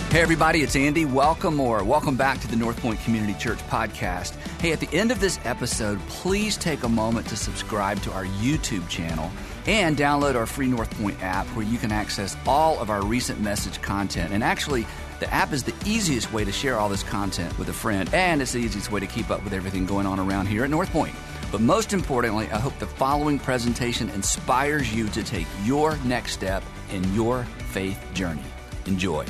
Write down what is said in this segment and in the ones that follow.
Hey everybody, it's Andy. Welcome back to the North Point Community Church podcast. Hey, at the end of this episode, please take a moment to subscribe to our YouTube channel and download our free North Point app where you can access all of our recent message content. And actually, the app is the easiest way to share all this content with a friend, and it's the easiest way to keep up with everything going on around here at North Point. But most importantly, I hope the following presentation inspires you to take your next step in your faith journey. Enjoy.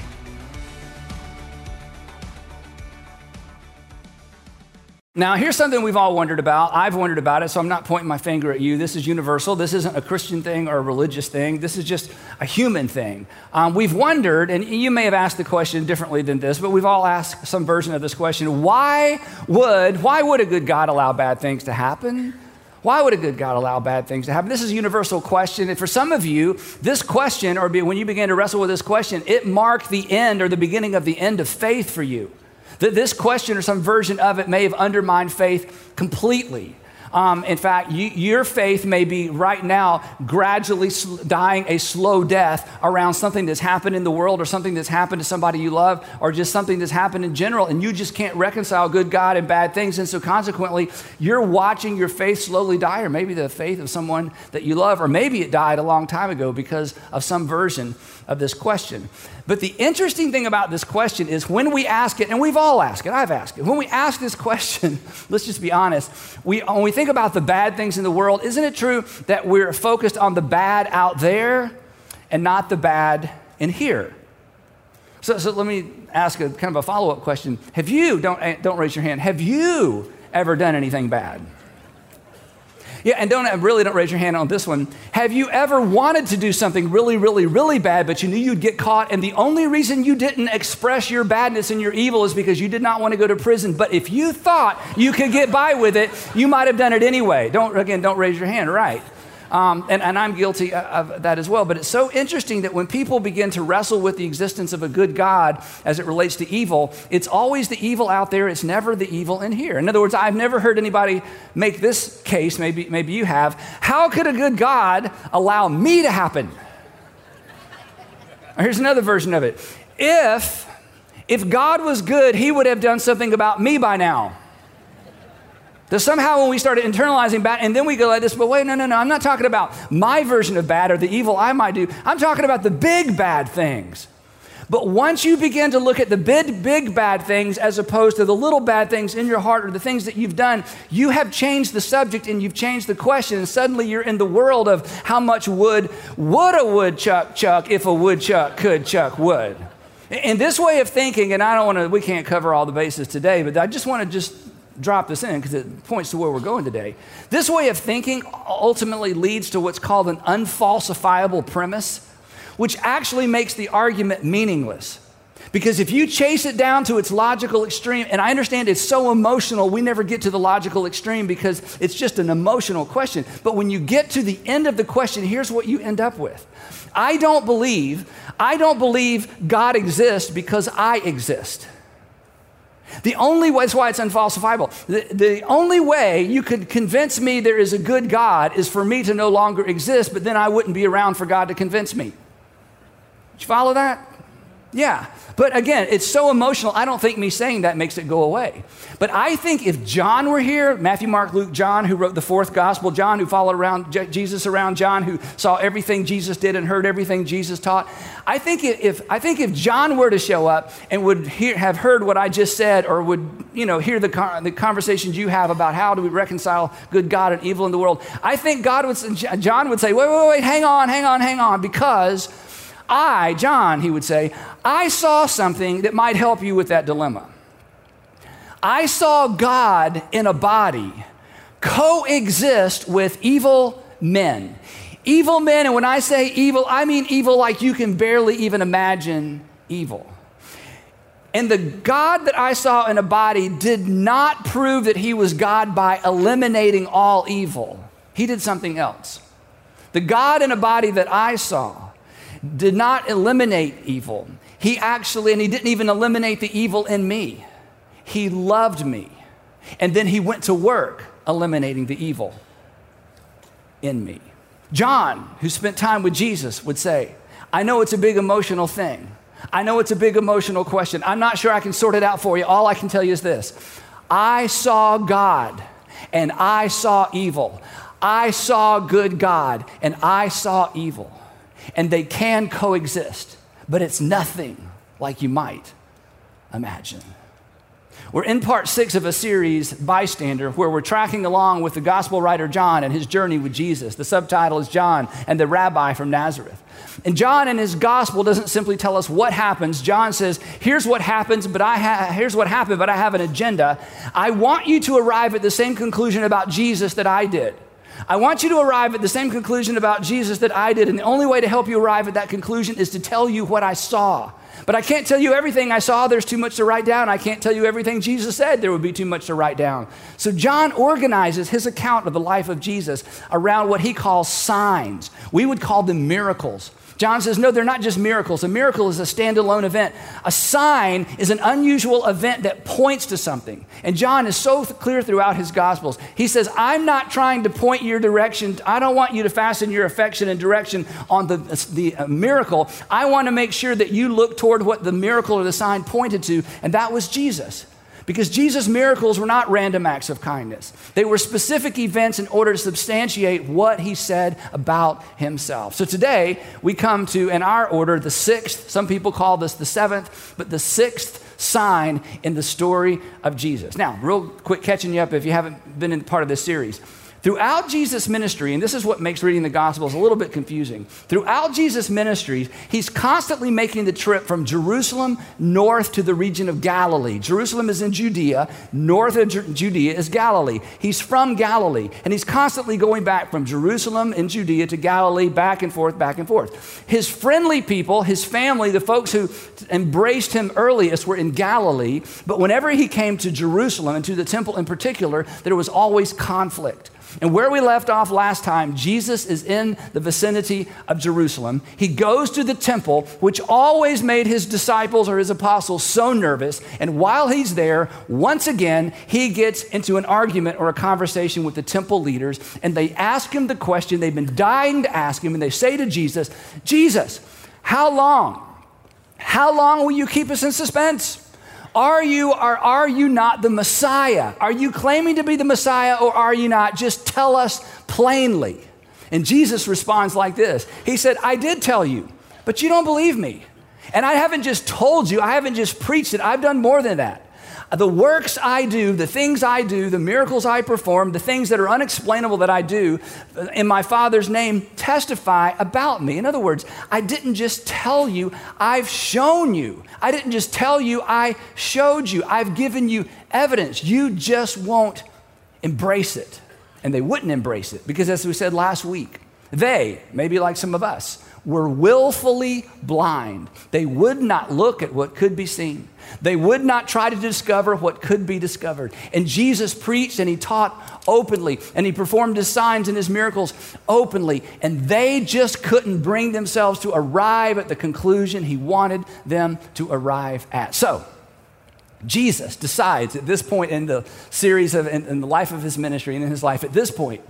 Now, here's something we've all wondered about. I've wondered about it, so I'm not pointing my finger at you. This is universal. This isn't a Christian thing or a religious thing. This is just a human thing. We've wondered, and you may have asked the question differently than this, but we've all asked some version of this question. Why would a good God allow bad things to happen? Why would a good God allow bad things to happen? This is a universal question. And for some of you, this question, or when you began to wrestle with this question, it marked the end or the beginning of the end of faith for you. That this question or some version of it may have undermined faith completely. In fact, your faith may be right now gradually dying a slow death around something that's happened in the world or something that's happened to somebody you love or just something that's happened in general, and you just can't reconcile good God and bad things. And so consequently, you're watching your faith slowly die, or maybe the faith of someone that you love, or maybe it died a long time ago because of some version of this question. But the interesting thing about this question is when we ask it, and we've all asked it, I've asked it, when we ask this question, let's just be honest, when we think about the bad things in the world, isn't it true that we're focused on the bad out there and not the bad in here? So let me ask a kind of a follow-up question. Have you, don't raise your hand, have you ever done anything bad? Yeah, and don't raise your hand on this one. Have you ever wanted to do something really, really, really bad, but you knew you'd get caught, and the only reason you didn't express your badness and your evil is because you did not want to go to prison, but if you thought you could get by with it, you might have done it anyway? Don't raise your hand, right? And I'm guilty of that as well. But it's so interesting that when people begin to wrestle with the existence of a good God as it relates to evil, it's always the evil out there. It's never the evil in here. In other words, I've never heard anybody make this case, maybe you have. How could a good God allow me to happen? Here's another version of it. If God was good, he would have done something about me by now. That somehow when we started internalizing bad, and then we go like this, but wait, no, I'm not talking about my version of bad or the evil I might do. I'm talking about the big bad things. But once you begin to look at the big bad things as opposed to the little bad things in your heart or the things that you've done, you have changed the subject and you've changed the question, and suddenly you're in the world of how much would a woodchuck chuck if a woodchuck could chuck wood. In this way of thinking, and we can't cover all the bases today, but I just want to drop this in because it points to where we're going today. This way of thinking ultimately leads to what's called an unfalsifiable premise, which actually makes the argument meaningless. Because if you chase it down to its logical extreme, and I understand it's so emotional, we never get to the logical extreme because it's just an emotional question. But when you get to the end of the question, here's what you end up with. I don't believe God exists because I exist. The only way, that's why it's unfalsifiable. The only way you could convince me there is a good God is for me to no longer exist, but then I wouldn't be around for God to convince me. Did you follow that? Yeah. But again, it's so emotional, I don't think me saying that makes it go away. But I think if John were here, Matthew, Mark, Luke, John, who wrote the fourth gospel, John, who followed around Jesus around, John, who saw everything Jesus did and heard everything Jesus taught, I think if John were to show up and would have heard what I just said, or would hear the conversations you have about how do we reconcile good God and evil in the world, I think John would say, wait, hang on, because John, he would say, I saw something that might help you with that dilemma. I saw God in a body coexist with evil men. Evil men, and when I say evil, I mean evil like you can barely even imagine evil. And the God that I saw in a body did not prove that he was God by eliminating all evil. He did something else. The God in a body that I saw did not eliminate evil. He didn't even eliminate the evil in me. He loved me. And then he went to work eliminating the evil in me. John, who spent time with Jesus, would say, I know it's a big emotional thing, I know it's a big emotional question. I'm not sure I can sort it out for you. All I can tell you is this. I saw God and I saw evil. I saw good God and I saw evil. And they can coexist, but it's nothing like you might imagine. We're in part 6 of a series, Bystander, where we're tracking along with the gospel writer John and his journey with Jesus. The subtitle is John and the Rabbi from Nazareth. And John in his gospel doesn't simply tell us what happens. John says, here's what happens, but here's what happened, but I have an agenda. I want you to arrive at the same conclusion about Jesus that I did. I want you to arrive at the same conclusion about Jesus that I did, and the only way to help you arrive at that conclusion is to tell you what I saw. But I can't tell you everything I saw. There's too much to write down. I can't tell you everything Jesus said. There would be too much to write down. So John organizes his account of the life of Jesus around what he calls signs. We would call them miracles. John says, no, they're not just miracles. A miracle is a standalone event. A sign is an unusual event that points to something. And John is so clear throughout his Gospels. He says, I'm not trying to point your direction. I don't want you to fasten your affection and direction on the miracle. I want to make sure that you look toward what the miracle or the sign pointed to, and that was Jesus. Because Jesus' miracles were not random acts of kindness. They were specific events in order to substantiate what he said about himself. So today, we come to, in our order, the 6th, some people call this the 7th, but the 6th sign in the story of Jesus. Now, real quick catching you up if you haven't been in part of this series. Throughout Jesus' ministry, and this is what makes reading the Gospels a little bit confusing. Throughout Jesus' ministry, he's constantly making the trip from Jerusalem north to the region of Galilee. Jerusalem is in Judea. North of Judea is Galilee. He's from Galilee, and he's constantly going back from Jerusalem in Judea to Galilee, back and forth, back and forth. His friendly people, his family, the folks who embraced him earliest were in Galilee, but whenever he came to Jerusalem and to the temple in particular, there was always conflict. And where we left off last time, Jesus is in the vicinity of Jerusalem. He goes to the temple, which always made his disciples or his apostles so nervous. And while he's there, once again, he gets into an argument or a conversation with the temple leaders. And they ask him the question they've been dying to ask him. And they say to Jesus, Jesus, how long? How long will you keep us in suspense? Are you or are you not the Messiah? Are you claiming to be the Messiah or are you not? Just tell us plainly. And Jesus responds like this. He said, I did tell you, but you don't believe me. And I haven't just told you, I haven't just preached it. I've done more than that. The works I do, the things I do, the miracles I perform, the things that are unexplainable that I do in my Father's name testify about me. In other words, I didn't just tell you, I've shown you. I didn't just tell you, I showed you. I've given you evidence. You just won't embrace it. And they wouldn't embrace it because, as we said last week, they, maybe like some of us, were willfully blind. They would not look at what could be seen. They would not try to discover what could be discovered. And Jesus preached and he taught openly and he performed his signs and his miracles openly. And they just couldn't bring themselves to arrive at the conclusion he wanted them to arrive at. So Jesus decides at this point in the series of in the life of his ministry and in his life, at this point,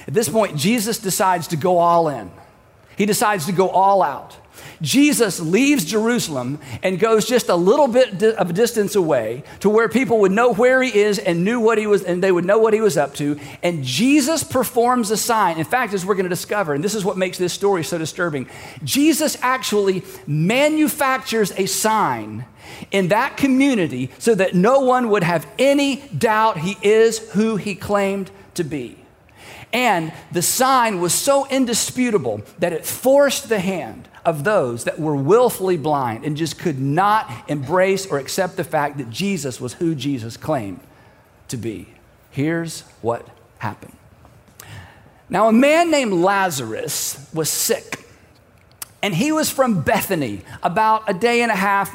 Jesus decides to go all in. He decides to go all out. Jesus leaves Jerusalem and goes just a little bit of a distance away to where people would know where he is and knew what he was, and they would know what he was up to. And Jesus performs a sign. In fact, as we're going to discover, and this is what makes this story so disturbing, Jesus actually manufactures a sign in that community so that no one would have any doubt he is who he claimed to be. And the sign was so indisputable that it forced the hand of those that were willfully blind and just could not embrace or accept the fact that Jesus was who Jesus claimed to be. Here's what happened. Now, a man named Lazarus was sick. And he was from Bethany, about a day and a half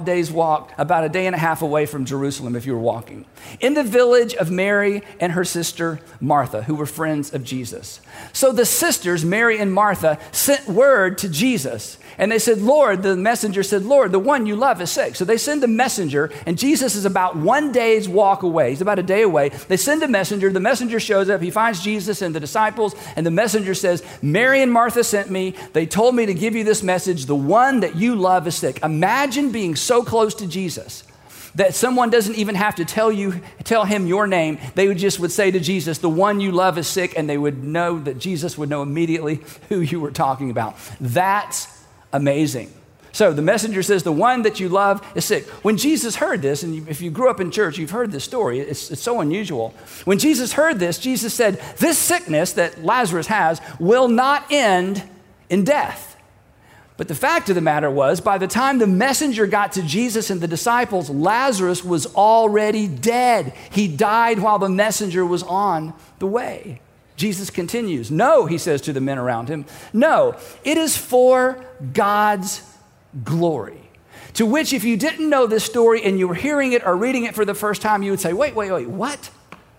away from Jerusalem if you were walking, in the village of Mary and her sister Martha, who were friends of Jesus. So the sisters, Mary and Martha, sent word to Jesus. And they said, Lord, the messenger said, Lord, the one you love is sick. So they send a messenger, and Jesus is about 1 day's walk away. He's about a day away. They send a messenger. The messenger shows up. He finds Jesus and the disciples, and the messenger says, Mary and Martha sent me. They told me to give give you this message. The one that you love is sick. Imagine being so close to Jesus that someone doesn't even have to tell him your name. They would say to Jesus, the one you love is sick, and they would know that Jesus would know immediately who you were talking about. That's amazing. So the messenger says, the one that you love is sick. When Jesus heard this, and if you grew up in church, you've heard this story. It's so unusual. When Jesus heard this, Jesus said, this sickness that Lazarus has will not end in death. But the fact of the matter was, by the time the messenger got to Jesus and the disciples, Lazarus was already dead. He died while the messenger was on the way. Jesus continues, no, he says to the men around him, no, it is for God's glory. To which, if you didn't know this story and you were hearing it or reading it for the first time, you would say, wait, what?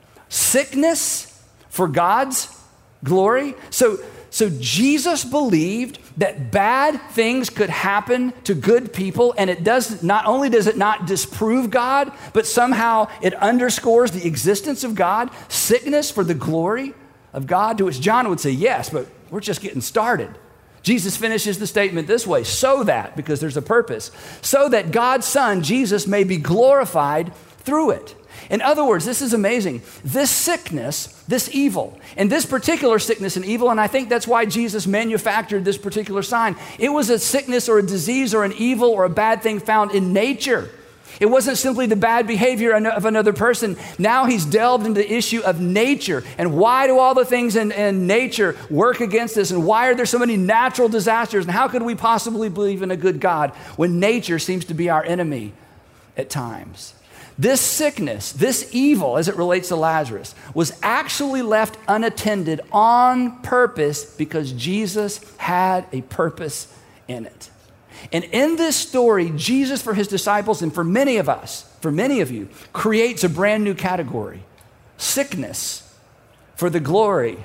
Sickness for God's glory? So Jesus believed that bad things could happen to good people, and not only does it not disprove God, but somehow it underscores the existence of God, sickness for the glory of God, to which John would say, yes, but we're just getting started. Jesus finishes the statement this way, so that, because there's a purpose, so that God's Son, Jesus, may be glorified through it. In other words, this is amazing. This sickness, this evil, and this particular sickness and evil, and I think that's why Jesus manufactured this particular sign. It was a sickness or a disease or an evil or a bad thing found in nature. It wasn't simply the bad behavior of another person. Now he's delved into the issue of nature. And why do all the things in nature work against us? And why are there so many natural disasters? And how could we possibly believe in a good God when nature seems to be our enemy at times? This sickness, this evil as it relates to Lazarus, was actually left unattended on purpose because Jesus had a purpose in it. And in this story, Jesus, for his disciples and for many of us, for many of you, creates a brand new category: sickness for the glory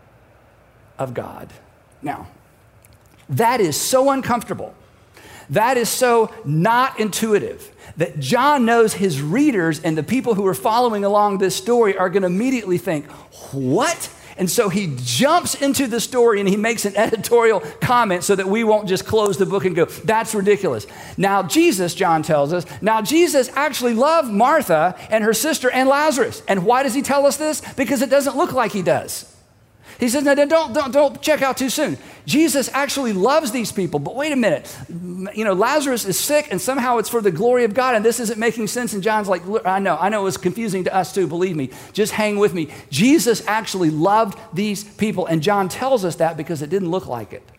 of God. Now, that is so uncomfortable. That is so not intuitive that John knows his readers and the people who are following along this story are going to immediately think, what? And so he jumps into the story and he makes an editorial comment so that we won't just close the book and go, that's ridiculous. Now Jesus, John tells us, Jesus actually loved Martha and her sister and Lazarus. And why does he tell us this? Because it doesn't look like he does. He says, no, don't check out too soon. Jesus actually loves these people, but wait a minute. Lazarus is sick and somehow it's for the glory of God and this isn't making sense. And John's like, I know it was confusing to us too, believe me. Just hang with me. Jesus actually loved these people, and John tells us that because it didn't look like it.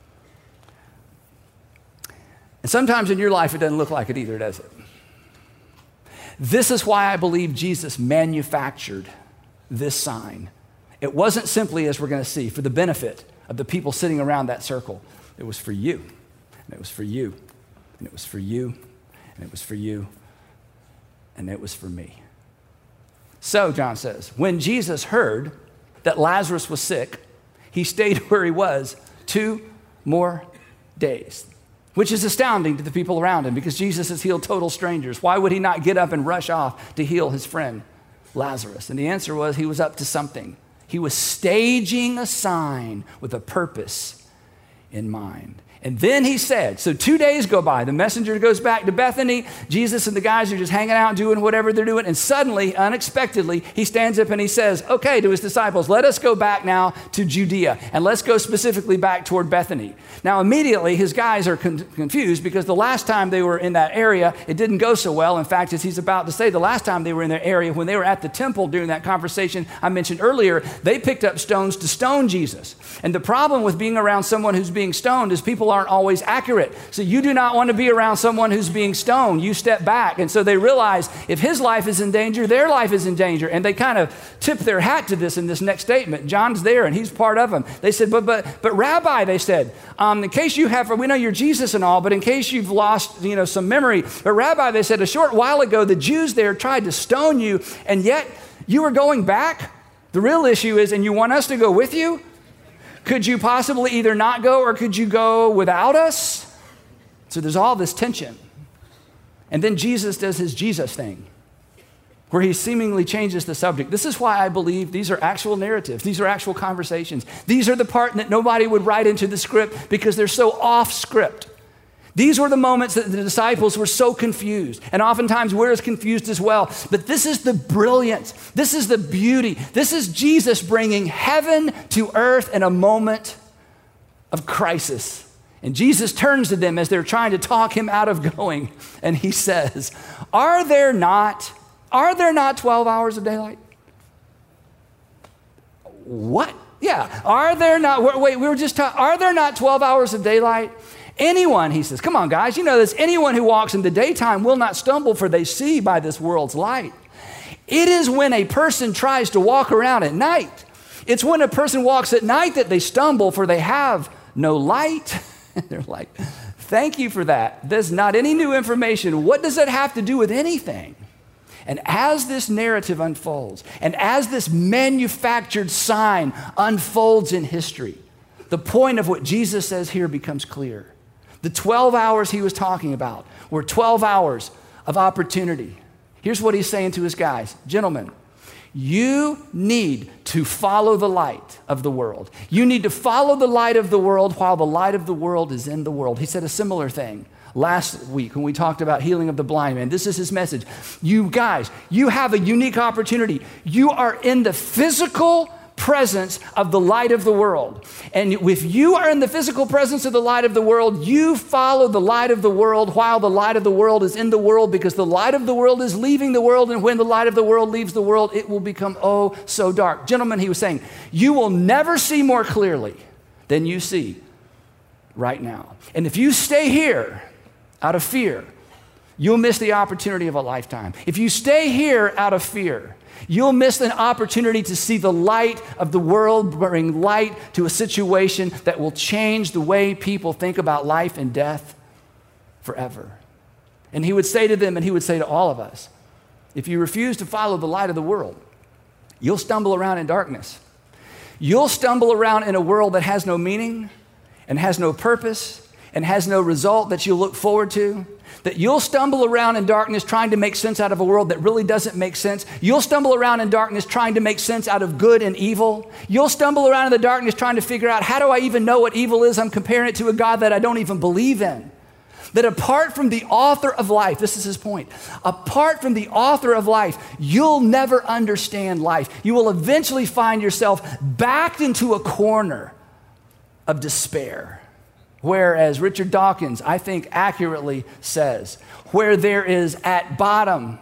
And sometimes in your life it doesn't look like it either, does it? This is why I believe Jesus manufactured this sign. It wasn't simply, as we're going to see, for the benefit of the people sitting around that circle. It was for you, and it was for you, and it was for you, and it was for you, and it was for me. So, John says, when Jesus heard that Lazarus was sick, he stayed where he was 2 more days, which is astounding to the people around him because Jesus has healed total strangers. Why would he not get up and rush off to heal his friend Lazarus? And the answer was he was up to something. He was staging a sign with a purpose in mind. And then he said, so 2 days go by, the messenger goes back to Bethany, Jesus and the guys are just hanging out doing whatever they're doing, and suddenly, unexpectedly, he stands up and he says, okay, to his disciples, let us go back now to Judea, and let's go specifically back toward Bethany. Now immediately, his guys are confused because the last time they were in that area, it didn't go so well. In fact, as he's about to say, the last time they were in that area, when they were at the temple during that conversation I mentioned earlier, they picked up stones to stone Jesus. And the problem with being around someone who's being stoned is people aren't always accurate. So you do not want to be around someone who's being stoned. You step back. And so they realize if his life is in danger, their life is in danger. And they kind of tip their hat to this in this next statement. John's there and he's part of them. They said, but Rabbi, they said, in case you have, we know you're Jesus and all, but in case you've lost, some memory, but Rabbi, they said, a short while ago, the Jews there tried to stone you, and yet you were going back. The real issue is, and you want us to go with you? Could you possibly either not go or could you go without us? So there's all this tension. And then Jesus does his Jesus thing. where he seemingly changes the subject. This is why I believe these are actual narratives. These are actual conversations. These are the part that nobody would write into the script because they're so off script. These were the moments that the disciples were so confused, and oftentimes we're as confused as well. But this is the brilliance. This is the beauty. This is Jesus bringing heaven to earth in a moment of crisis. And Jesus turns to them as they're trying to talk him out of going, and he says, Are there not 12 hours of daylight? What? Yeah. Are there not, wait, we were just talking, are there not 12 hours of daylight? Anyone, he says, come on guys, you know this, anyone who walks in the daytime will not stumble, for they see by this world's light. It is when a person tries to walk around at night, it's when a person walks at night that they stumble, for they have no light. They're like, thank you for that. There's not any new information. What does that have to do with anything? And as this narrative unfolds, and as this manufactured sign unfolds in history, the point of what Jesus says here becomes clear. The 12 hours he was talking about were 12 hours of opportunity. Here's what he's saying to his guys. Gentlemen, you need to follow the light of the world. You need to follow the light of the world while the light of the world is in the world. He said a similar thing last week when we talked about healing of the blind man. This is his message. You guys, you have a unique opportunity. You are in the physical presence of the light of the world. And if you are in the physical presence of the light of the world, you follow the light of the world while the light of the world is in the world, because the light of the world is leaving the world, and when the light of the world leaves the world, it will become oh so dark. Gentlemen, he was saying, you will never see more clearly than you see right now. And if you stay here out of fear, you'll miss the opportunity of a lifetime. If you stay here out of fear, you'll miss an opportunity to see the light of the world bring light to a situation that will change the way people think about life and death forever. And he would say to them, and he would say to all of us, if you refuse to follow the light of the world, you'll stumble around in darkness. You'll stumble around in a world that has no meaning and has no purpose and has no result that you'll look forward to. That you'll stumble around in darkness trying to make sense out of a world that really doesn't make sense. You'll stumble around in darkness trying to make sense out of good and evil. You'll stumble around in the darkness trying to figure out, how do I even know what evil is? I'm comparing it to a God that I don't even believe in. That apart from the author of life, this is his point, apart from the author of life, you'll never understand life. You will eventually find yourself backed into a corner of despair. Whereas Richard Dawkins, I think accurately says, where there is at bottom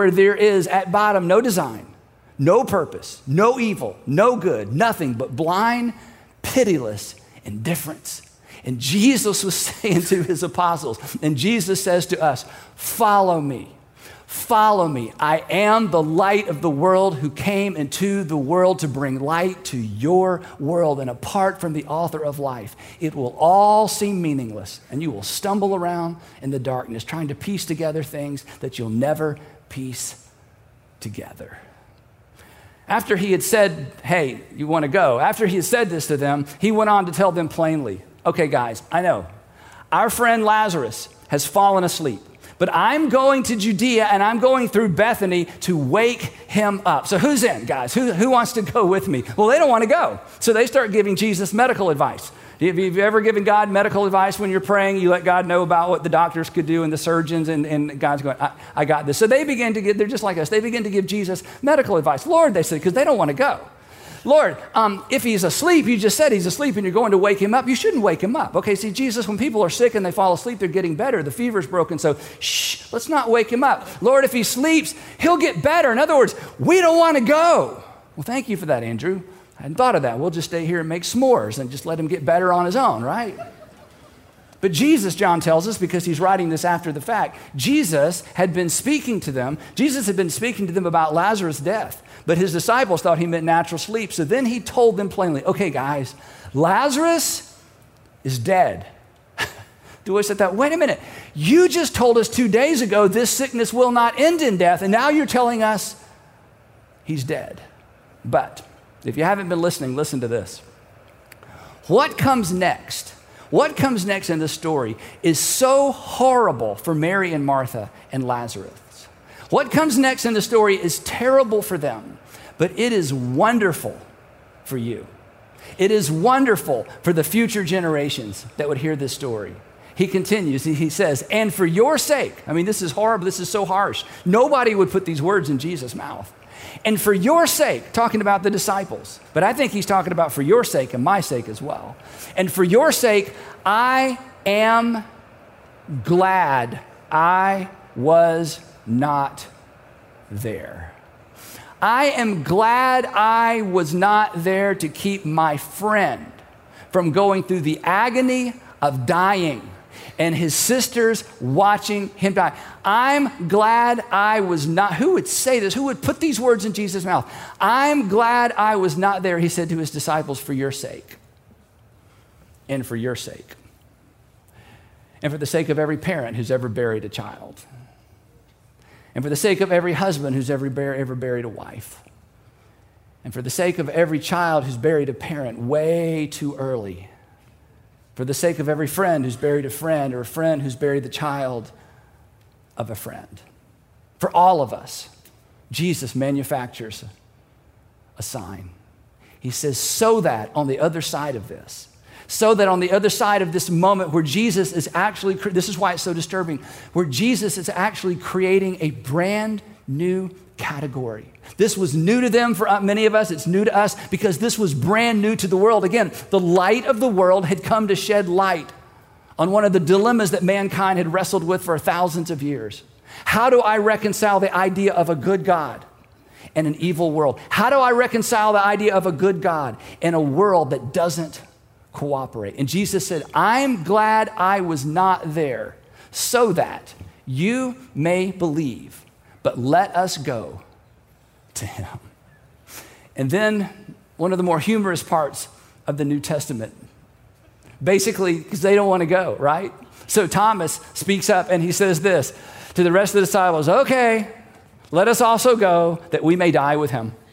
no design, no purpose, no evil, no good, nothing but blind, pitiless indifference. And Jesus was saying to his apostles, and Jesus says to us, follow me. Follow me. I am the light of the world who came into the world to bring light to your world. And apart from the author of life, it will all seem meaningless, and you will stumble around in the darkness trying to piece together things that you'll never piece together. After he had said, hey, you want to go? After he had said this to them, he went on to tell them plainly, okay, guys, I know our friend Lazarus has fallen asleep, but I'm going to Judea and I'm going through Bethany to wake him up. So who's in, guys? Who wants to go with me? Well, they don't want to go. So they start giving Jesus medical advice. Have you ever given God medical advice when you're praying? You let God know about what the doctors could do and the surgeons, and God's going, I got this. So they begin to they're just like us. They begin to give Jesus medical advice. Lord, they say, because they don't want to go. Lord, if he's asleep, you just said he's asleep and you're going to wake him up. You shouldn't wake him up. Okay, see, Jesus, when people are sick and they fall asleep, they're getting better. The fever's broken, so shh, let's not wake him up. Lord, if he sleeps, he'll get better. In other words, we don't want to go. Well, thank you for that, Andrew. I hadn't thought of that. We'll just stay here and make s'mores and just let him get better on his own, right? But Jesus, John tells us, because he's writing this after the fact, Jesus had been speaking to them. Jesus had been speaking to them about Lazarus' death, but his disciples thought he meant natural sleep. So then he told them plainly, okay, guys, Lazarus is dead. Dewey said that, wait a minute, you just told us 2 days ago this sickness will not end in death, and now you're telling us he's dead. But if you haven't been listening, listen to this. What comes next? What comes next in this story is so horrible for Mary and Martha and Lazarus. What comes next in the story is terrible for them, but it is wonderful for you. It is wonderful for the future generations that would hear this story. He continues, he says, and for your sake, I mean, this is horrible, this is so harsh. Nobody would put these words in Jesus' mouth. And for your sake, talking about the disciples, but I think he's talking about for your sake and my sake as well. And for your sake, I am glad I was not there. I am glad I was not there to keep my friend from going through the agony of dying and his sisters watching him die. I'm glad I was not. Who would say this? Who would put these words in Jesus' mouth? I'm glad I was not there, he said to his disciples, for your sake and for your sake and for the sake of every parent who's ever buried a child and for the sake of every husband who's ever buried a wife and for the sake of every child who's buried a parent way too early. For the sake of every friend who's buried a friend or a friend who's buried the child of a friend. For all of us, Jesus manufactures a sign. He says, so that on the other side of this, so that on the other side of this moment where Jesus is actually, this is why it's so disturbing, where Jesus is actually creating a brand new category. This was new to them. For many of us, it's new to us because this was brand new to the world. Again, the light of the world had come to shed light on one of the dilemmas that mankind had wrestled with for thousands of years. How do I reconcile the idea of a good God and an evil world? How do I reconcile the idea of a good God and a world that doesn't cooperate? And Jesus said, I'm glad I was not there so that you may believe, but let us go to him. And then one of the more humorous parts of the New Testament, basically because they don't want to go, right? So Thomas speaks up and he says this to the rest of the disciples, okay, let us also go that we may die with him.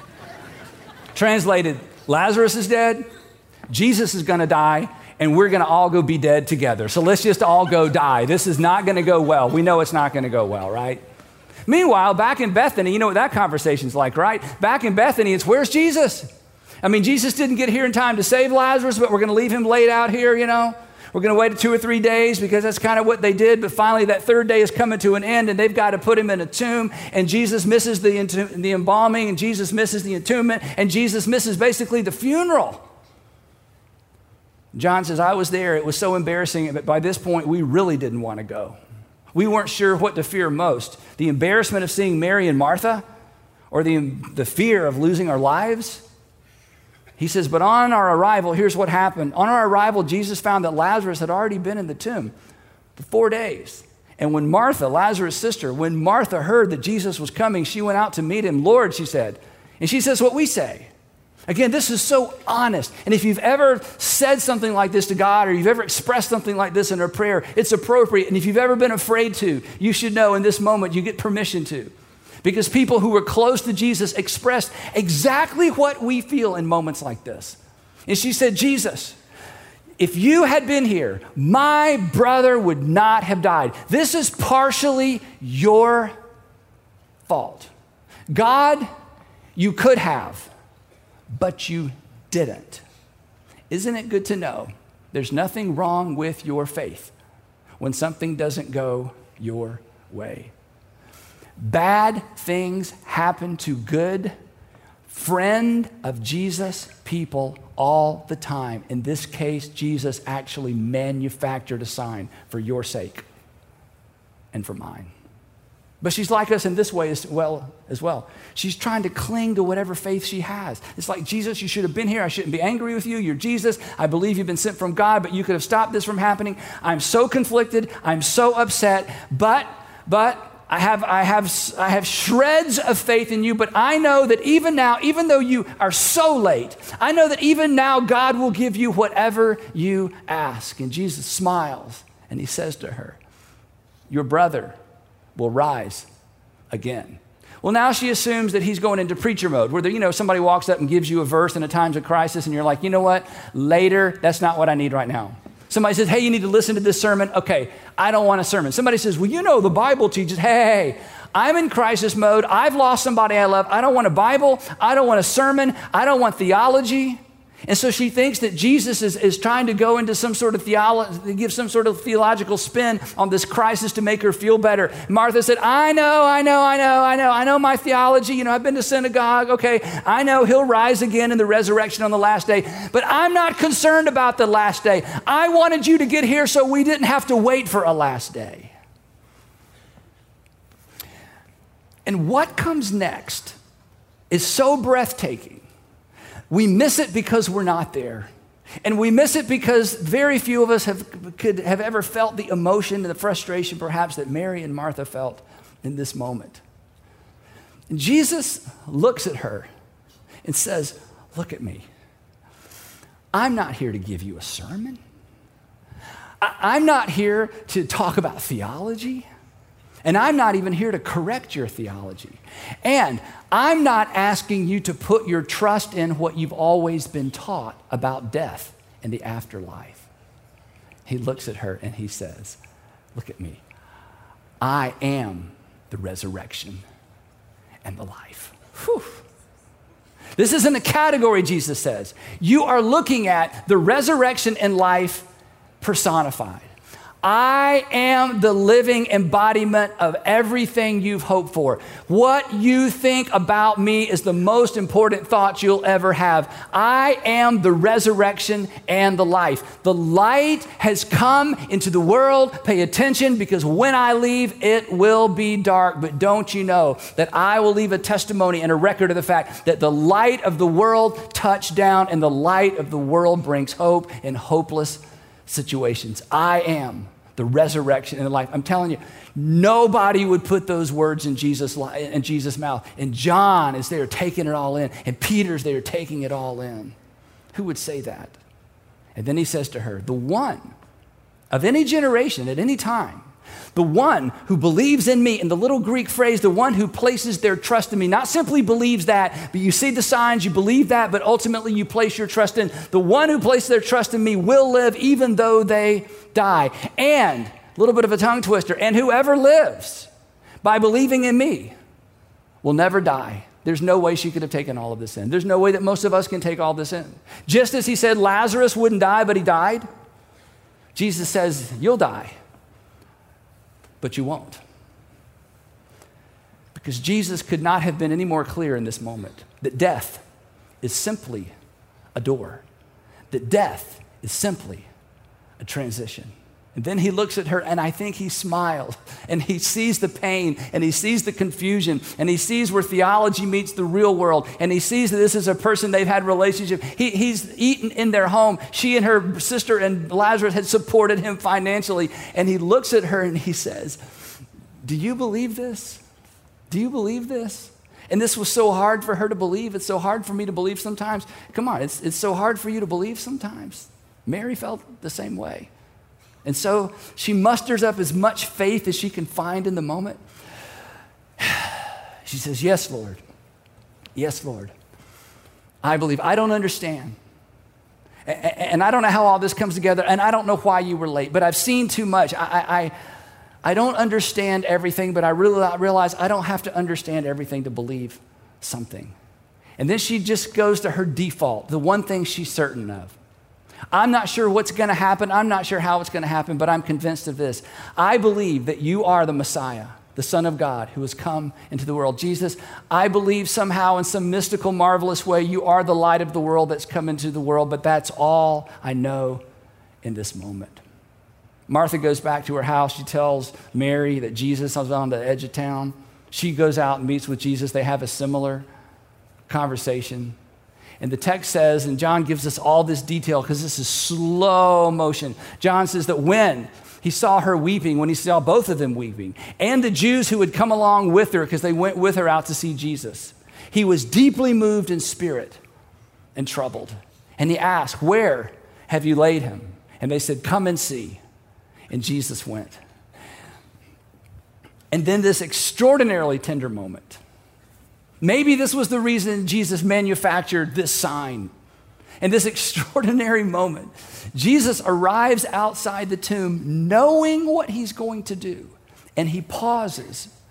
Translated, Lazarus is dead, Jesus is going to die, and we're going to all go be dead together. So let's just all go die. This is not going to go well. We know it's not going to go well, right? Meanwhile, back in Bethany, you know what that conversation's like, right? Back in Bethany, it's where's Jesus? I mean, Jesus didn't get here in time to save Lazarus, but we're going to leave him laid out here, you know? We're going to wait 2 or 3 days because that's kind of what they did. But finally, that third day is coming to an end, and they've got to put him in a tomb. And Jesus misses the embalming, and Jesus misses the entombment, and Jesus misses basically the funeral. John says, I was there. It was so embarrassing. But by this point, we really didn't want to go. We weren't sure what to fear most, the embarrassment of seeing Mary and Martha or the fear of losing our lives. He says, but on our arrival, here's what happened. On our arrival, Jesus found that Lazarus had already been in the tomb for 4 days. And when Martha, Lazarus' sister, when Martha heard that Jesus was coming, she went out to meet him. Lord, she said. And she says what we say. Again, this is so honest. And if you've ever said something like this to God or you've ever expressed something like this in a prayer, it's appropriate. And if you've ever been afraid to, you should know in this moment you get permission to. Because people who were close to Jesus expressed exactly what we feel in moments like this. And she said, Jesus, if you had been here, my brother would not have died. This is partially your fault. God, you could have, but you didn't. Isn't it good to know there's nothing wrong with your faith when something doesn't go your way? Bad things happen to good, friend of Jesus people all the time. In this case, Jesus actually manufactured a sign for your sake and for mine. But she's like us in this way as well. She's trying to cling to whatever faith she has. It's like, Jesus, you should have been here. I shouldn't be angry with you. You're Jesus. I believe you've been sent from God, but you could have stopped this from happening. I'm so conflicted. I'm so upset. But I have shreds of faith in you, but I know that even now, even though you are so late, I know that even now God will give you whatever you ask. And Jesus smiles and he says to her, your brother will rise again. Well, now she assumes that he's going into preacher mode, where somebody walks up and gives you a verse in a times of crisis, and you're like, you know what? Later, that's not what I need right now. Somebody says, hey, you need to listen to this sermon. Okay, I don't want a sermon. Somebody says, well, the Bible teaches, hey, I'm in crisis mode. I've lost somebody I love. I don't want a Bible. I don't want a sermon. I don't want theology. And so she thinks that Jesus is trying to go into some sort of theology, give some sort of theological spin on this crisis to make her feel better. Martha said, I know my theology. You know, I've been to synagogue. Okay, I know he'll rise again in the resurrection on the last day, but I'm not concerned about the last day. I wanted you to get here so we didn't have to wait for a last day. And what comes next is so breathtaking. We miss it because we're not there. And we miss it because very few of us could have ever felt the emotion and the frustration perhaps that Mary and Martha felt in this moment. And Jesus looks at her and says, look at me. I'm not here to give you a sermon. I'm not here to talk about theology. And I'm not even here to correct your theology. And I'm not asking you to put your trust in what you've always been taught about death and the afterlife. He looks at her and he says, look at me. I am the resurrection and the life. Whew. This isn't a category, Jesus says. You are looking at the resurrection and life personified. I am the living embodiment of everything you've hoped for. What you think about me is the most important thought you'll ever have. I am the resurrection and the life. The light has come into the world. Pay attention, because when I leave, it will be dark. But don't you know that I will leave a testimony and a record of the fact that the light of the world touched down, and the light of the world brings hope in hopeless situations. I am the resurrection and the life. I'm telling you, nobody would put those words in Jesus' mouth. And John is there taking it all in, and Peter's there taking it all in. Who would say that? And then he says to her, the one of any generation at any time, the one who believes in me, in the little Greek phrase, the one who places their trust in me, not simply believes that, but you see the signs, you believe that, but ultimately you place your trust in. The one who places their trust in me will live even though they die. And, a little bit of a tongue twister, and whoever lives by believing in me will never die. There's no way she could have taken all of this in. There's no way that most of us can take all this in. Just as he said Lazarus wouldn't die, but he died, Jesus says, you'll die. But you won't. Because Jesus could not have been any more clear in this moment that death is simply a door, that death is simply a transition. And then he looks at her, and I think he smiled, and he sees the pain, and he sees the confusion, and he sees where theology meets the real world, and he sees that this is a person they've had relationship. He's eaten in their home. She and her sister and Lazarus had supported him financially, and he looks at her and he says, do you believe this? Do you believe this? And this was so hard for her to believe. It's so hard for me to believe sometimes. Come on, it's so hard for you to believe sometimes. Mary felt the same way. And so she musters up as much faith as she can find in the moment. She says, yes, Lord. Yes, Lord. I believe. I don't understand. And I don't know how all this comes together, and I don't know why you were late, but I've seen too much. I don't understand everything, but I really realize I don't have to understand everything to believe something. And then she just goes to her default, the one thing she's certain of. I'm not sure what's going to happen. I'm not sure how it's going to happen, but I'm convinced of this. I believe that you are the Messiah, the Son of God, who has come into the world. Jesus, I believe somehow in some mystical, marvelous way, you are the light of the world that's come into the world, but that's all I know in this moment. Martha goes back to her house. She tells Mary that Jesus is on the edge of town. She goes out and meets with Jesus. They have a similar conversation. And the text says, and John gives us all this detail because this is slow motion. John says that when he saw her weeping, when he saw both of them weeping, and the Jews who had come along with her because they went with her out to see Jesus, he was deeply moved in spirit and troubled. And he asked, where have you laid him? And they said, come and see. And Jesus went. And then this extraordinarily tender moment. Maybe this was the reason Jesus manufactured this sign. In this extraordinary moment, Jesus arrives outside the tomb knowing what he's going to do, and he pauses,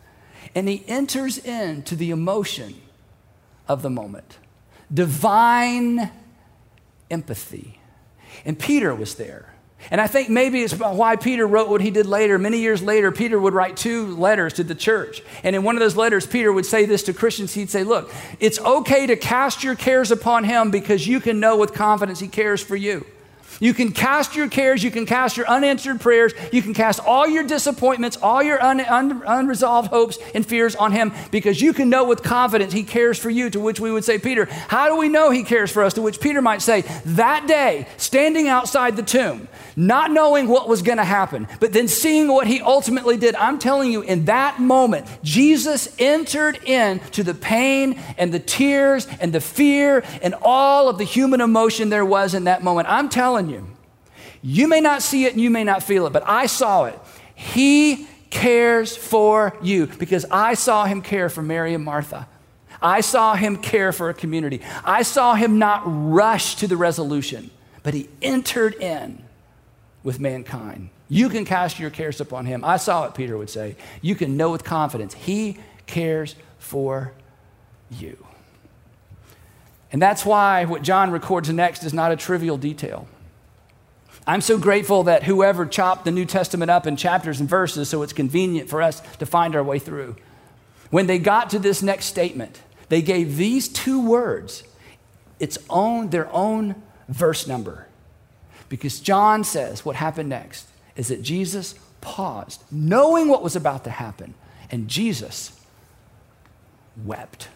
and he enters into the emotion of the moment. Divine empathy. And Peter was there. And I think maybe it's about why Peter wrote what he did later. Many years later, Peter would write 2 letters to the church. And in one of those letters, Peter would say this to Christians. He'd say, look, it's okay to cast your cares upon him because you can know with confidence he cares for you. You can cast your cares, you can cast your unanswered prayers, you can cast all your disappointments, all your unresolved hopes and fears on him because you can know with confidence he cares for you, to which we would say, Peter, how do we know he cares for us? To which Peter might say, that day, standing outside the tomb, not knowing what was going to happen, but then seeing what he ultimately did, I'm telling you, in that moment, Jesus entered into the pain and the tears and the fear and all of the human emotion there was in that moment. I'm telling you, you may not see it and you may not feel it, but I saw it. He cares for you because I saw him care for Mary and Martha. I saw him care for a community. I saw him not rush to the resolution, but he entered in with mankind. You can cast your cares upon him. I saw it, Peter would say. You can know with confidence he cares for you. And that's why what John records next is not a trivial detail. I'm so grateful that whoever chopped the New Testament up in chapters and verses so it's convenient for us to find our way through. When they got to this next statement, they gave these 2 words their own verse number. Because John says what happened next is that Jesus paused, knowing what was about to happen, and Jesus wept.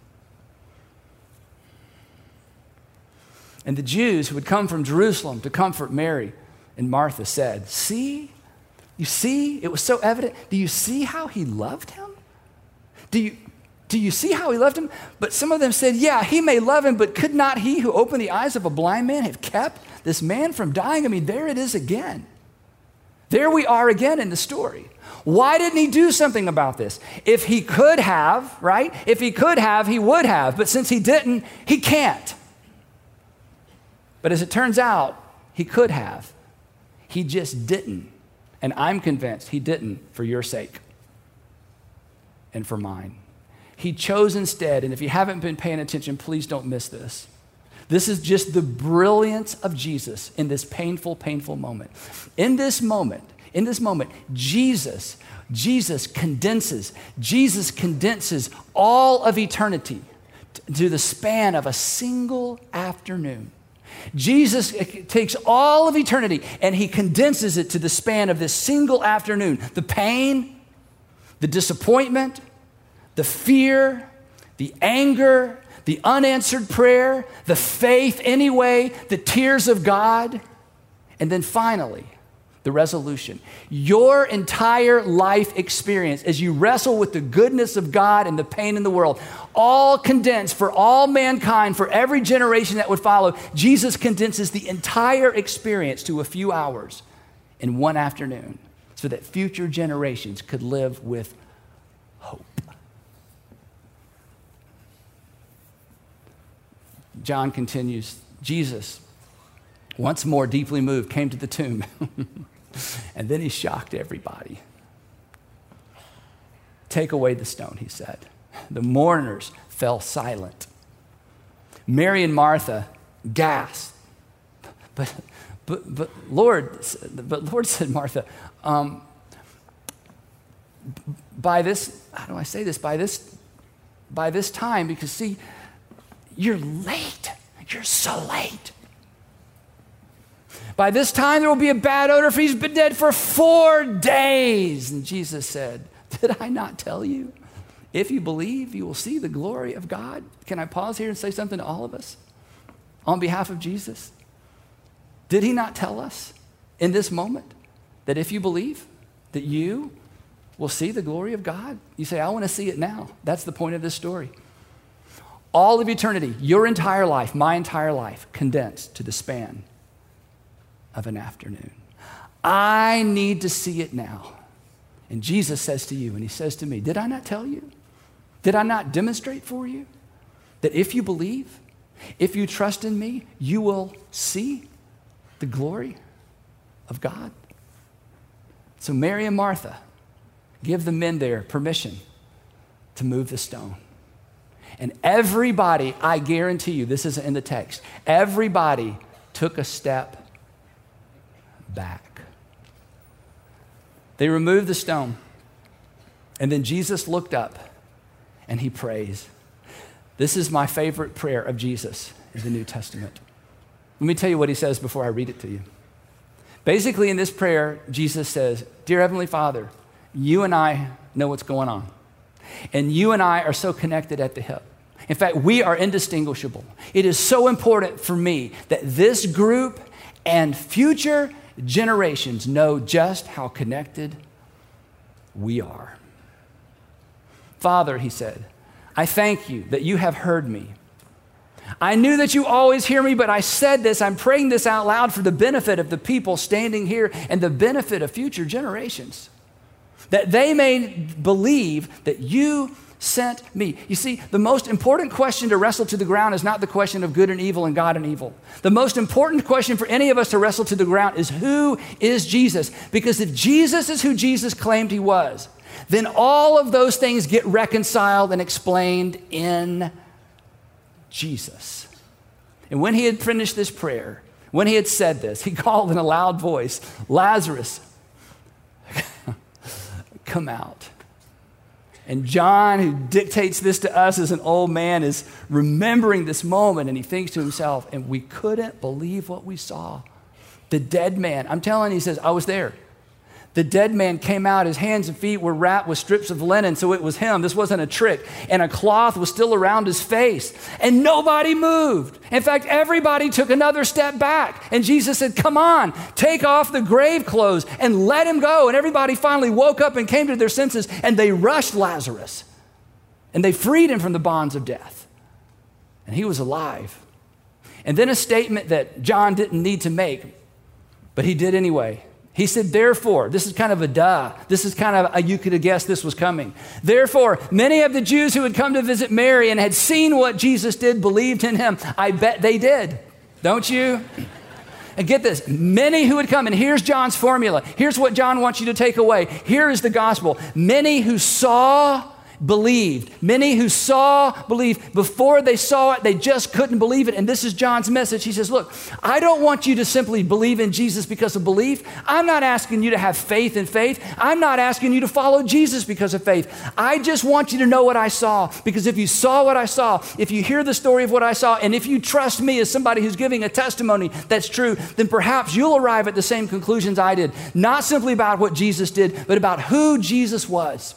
And the Jews who had come from Jerusalem to comfort Mary and Martha said, see, you see, it was so evident. Do you see how he loved him? Do you see how he loved him? But some of them said, yeah, he may love him, but could not he who opened the eyes of a blind man have kept this man from dying? I mean, there it is again. There we are again in the story. Why didn't he do something about this? If he could have, right? If he could have, he would have. But since he didn't, he can't. But as it turns out, he could have. He just didn't. And I'm convinced he didn't for your sake and for mine. He chose instead, and if you haven't been paying attention, please don't miss this. This is just the brilliance of Jesus in this painful, painful moment. In this moment, Jesus condenses all of eternity to the span of a single afternoon. Jesus takes all of eternity and he condenses it to the span of this single afternoon. The pain, the disappointment, the fear, the anger, the unanswered prayer, the faith anyway, the tears of God, and then finally, the resolution. Your entire life experience as you wrestle with the goodness of God and the pain in the world, all condensed for all mankind, for every generation that would follow, Jesus condenses the entire experience to a few hours in one afternoon so that future generations could live with hope. John continues, Jesus, once more deeply moved, came to the tomb. And then he shocked everybody. Take away the stone, he said. The mourners fell silent. Mary and Martha gasped. But Lord said, Martha, by this, how do I say this? By this time, because see, you're late. You're so late. By this time, there will be a bad odor, for he's been dead for 4 days. And Jesus said, did I not tell you? If you believe, you will see the glory of God. Can I pause here and say something to all of us on behalf of Jesus? Did he not tell us in this moment that if you believe, that you will see the glory of God? You say, I want to see it now. That's the point of this story. All of eternity, your entire life, my entire life, condensed to the span of an afternoon. I need to see it now. And Jesus says to you, and he says to me, did I not tell you? Did I not demonstrate for you that if you believe, if you trust in me, you will see the glory of God? So Mary and Martha give the men there permission to move the stone. And everybody, I guarantee you, this isn't in the text, everybody took a step back. They removed the stone. And then Jesus looked up and he prays. This is my favorite prayer of Jesus in the New Testament. Let me tell you what he says before I read it to you. Basically, in this prayer, Jesus says, Dear Heavenly Father, you and I know what's going on. And you and I are so connected at the hip. In fact, we are indistinguishable. It is so important for me that this group and future generations know just how connected we are. Father, he said, I thank you that you have heard me. I knew that you always hear me, but I said this, I'm praying this out loud for the benefit of the people standing here and the benefit of future generations, that they may believe that you sent me. You see, the most important question to wrestle to the ground is not the question of good and evil and God and evil. The most important question for any of us to wrestle to the ground is, who is Jesus? Because if Jesus is who Jesus claimed he was, then all of those things get reconciled and explained in Jesus. And when he had finished this prayer, when he had said this, he called in a loud voice, Lazarus, come out. And John, who dictates this to us as an old man, is remembering this moment, and he thinks to himself, and we couldn't believe what we saw. The dead man, I'm telling you, he says, I was there. The dead man came out, his hands and feet were wrapped with strips of linen, so it was him. This wasn't a trick. And a cloth was still around his face. And nobody moved. In fact, everybody took another step back. And Jesus said, come on, take off the grave clothes and let him go. And everybody finally woke up and came to their senses, and they rushed Lazarus. And they freed him from the bonds of death. And he was alive. And then a statement that John didn't need to make, but he did anyway. He said, therefore, this is kind of a duh. This is kind of, you could have guessed this was coming. Therefore, many of the Jews who had come to visit Mary and had seen what Jesus did believed in him. I bet they did. Don't you? And get this, many who had come, and here's John's formula. Here's what John wants you to take away. Here is the gospel. Many who saw believed. Many who saw believed. Before they saw it, they just couldn't believe it. And this is John's message. He says, look, I don't want you to simply believe in Jesus because of belief. I'm not asking you to have faith in faith. I'm not asking you to follow Jesus because of faith. I just want you to know what I saw. Because if you saw what I saw, if you hear the story of what I saw, and if you trust me as somebody who's giving a testimony that's true, then perhaps you'll arrive at the same conclusions I did. Not simply about what Jesus did, but about who Jesus was.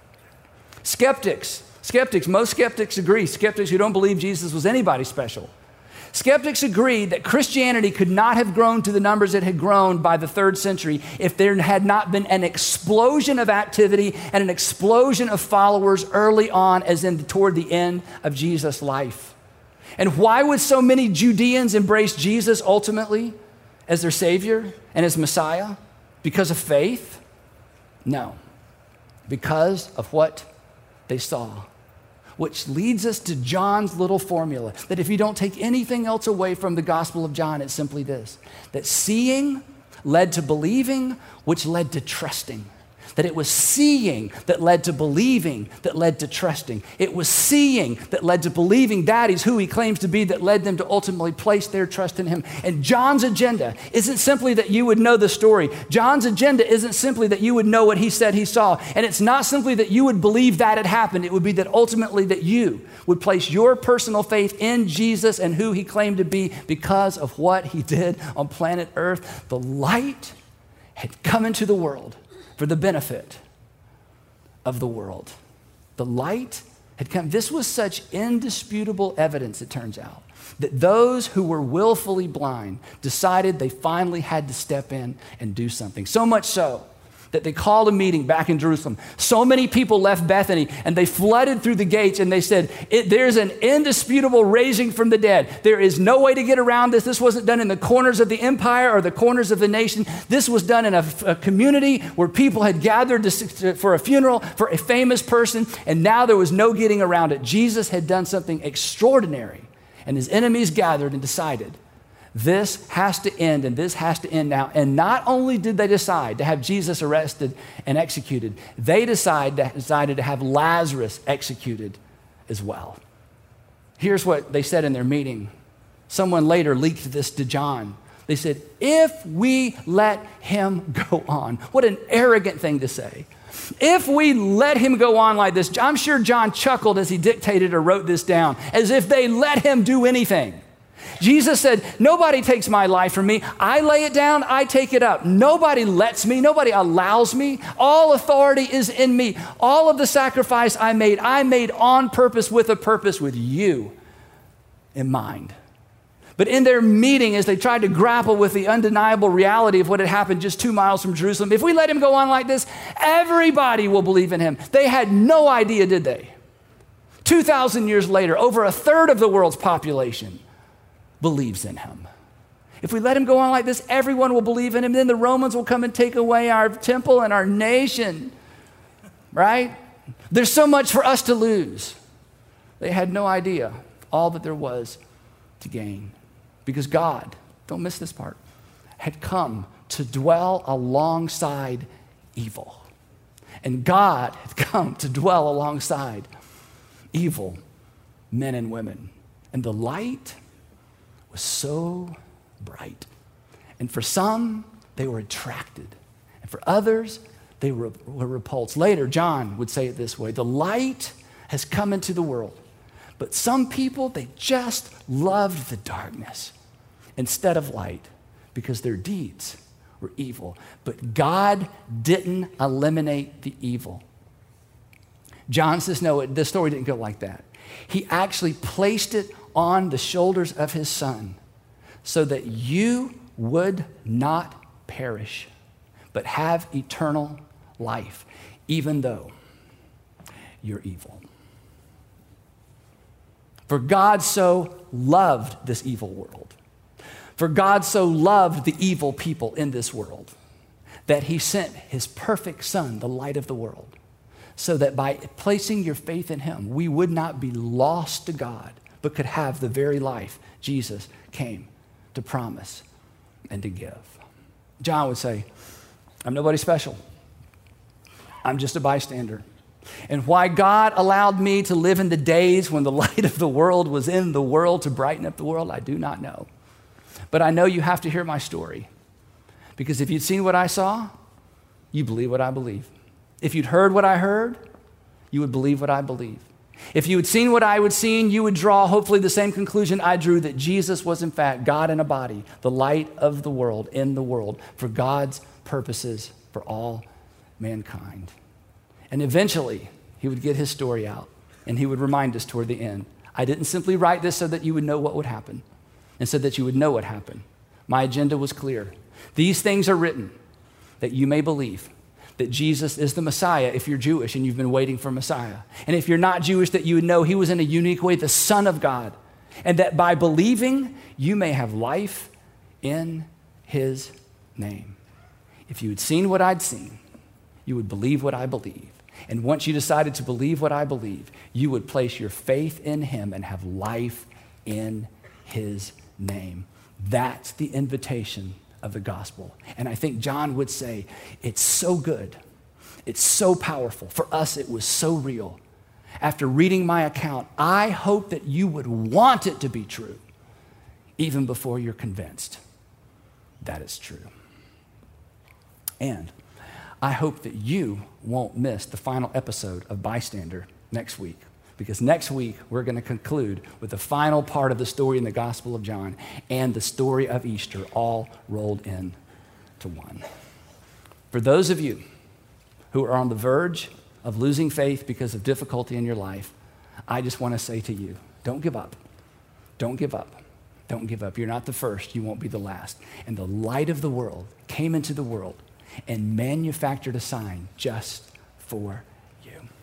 Skeptics, most skeptics agree, skeptics who don't believe Jesus was anybody special. Skeptics agree that Christianity could not have grown to the numbers it had grown by the 3rd century if there had not been an explosion of activity and an explosion of followers early on, as in toward the end of Jesus' life. And why would so many Judeans embrace Jesus ultimately as their Savior and as Messiah? Because of faith? No, because of what they saw, which leads us to John's little formula, that if you don't take anything else away from the Gospel of John, it's simply this, that seeing led to believing, which led to trusting. That it was seeing that led to believing, that led to trusting. It was seeing that led to believing Daddy's who he claims to be, that led them to ultimately place their trust in him. And John's agenda isn't simply that you would know the story. John's agenda isn't simply that you would know what he said he saw. And it's not simply that you would believe that had happened. It would be that ultimately that you would place your personal faith in Jesus and who he claimed to be because of what he did on planet Earth. The light had come into the world for the benefit of the world. The light had come. This was such indisputable evidence, it turns out, that those who were willfully blind decided they finally had to step in and do something. So much so that they called a meeting back in Jerusalem. So many people left Bethany and they flooded through the gates and they said, there's an indisputable raising from the dead. There is no way to get around this. This wasn't done in the corners of the empire or the corners of the nation. This was done in a community where people had gathered for a funeral for a famous person, and now there was no getting around it. Jesus had done something extraordinary, and his enemies gathered and decided This has to end, and this has to end now. And not only did they decide to have Jesus arrested and executed, they decided to have Lazarus executed as well. Here's what they said in their meeting. Someone later leaked this to John. They said, if we let him go on, what an arrogant thing to say. If we let him go on like this, I'm sure John chuckled as he dictated or wrote this down, as if they let him do anything. Jesus said, nobody takes my life from me. I lay it down, I take it up. Nobody lets me, nobody allows me. All authority is in me. All of the sacrifice I made on purpose with you in mind. But in their meeting, as they tried to grapple with the undeniable reality of what had happened just 2 miles from Jerusalem, if we let him go on like this, everybody will believe in him. They had no idea, did they? 2,000 years later, over a third of the world's population believes in him. If we let him go on like this, everyone will believe in him. Then the Romans will come and take away our temple and our nation, right? There's so much for us to lose. They had no idea all that there was to gain. Because God, don't miss this part, had come to dwell alongside evil. And God had come to dwell alongside evil men and women. And the light was so bright. And for some, they were attracted. And for others, they were repulsed. Later, John would say it this way: the light has come into the world, but some people, they just loved the darkness instead of light because their deeds were evil. But God didn't eliminate the evil. John says, no, the story didn't go like that. He actually placed it on the shoulders of his son so that you would not perish, but have eternal life, even though you're evil. For God so loved this evil world. For God so loved the evil people in this world that he sent his perfect son, the light of the world, so that by placing your faith in him, we would not be lost to God, but could have the very life Jesus came to promise and to give. John would say, I'm nobody special. I'm just a bystander. And why God allowed me to live in the days when the light of the world was in the world to brighten up the world, I do not know. But I know you have to hear my story. Because if you'd seen what I saw, you believe what I believe. If you'd heard what I heard, you would believe what I believe. If you had seen what I would seen, you would draw hopefully the same conclusion I drew, that Jesus was in fact God in a body, the light of the world in the world for God's purposes for all mankind. And eventually, he would get his story out, and he would remind us toward the end. I didn't simply write this so that you would know what would happen, and so that you would know what happened. My agenda was clear. These things are written that you may believe that Jesus is the Messiah if you're Jewish and you've been waiting for Messiah. And if you're not Jewish, that you would know he was in a unique way the Son of God, and that by believing, you may have life in his name. If you had seen what I'd seen, you would believe what I believe. And once you decided to believe what I believe, you would place your faith in him and have life in his name. That's the invitation of the gospel. And I think John would say, it's so good. It's so powerful. For us, it was so real. After reading my account, I hope that you would want it to be true, even before you're convinced that it's true. And I hope that you won't miss the final episode of Bystander next week, because next week we're going to conclude with the final part of the story in the Gospel of John and the story of Easter all rolled into one. For those of you who are on the verge of losing faith because of difficulty in your life, I just want to say to you, don't give up. Don't give up. Don't give up. You're not the first. You won't be the last. And the light of the world came into the world and manufactured a sign just for you.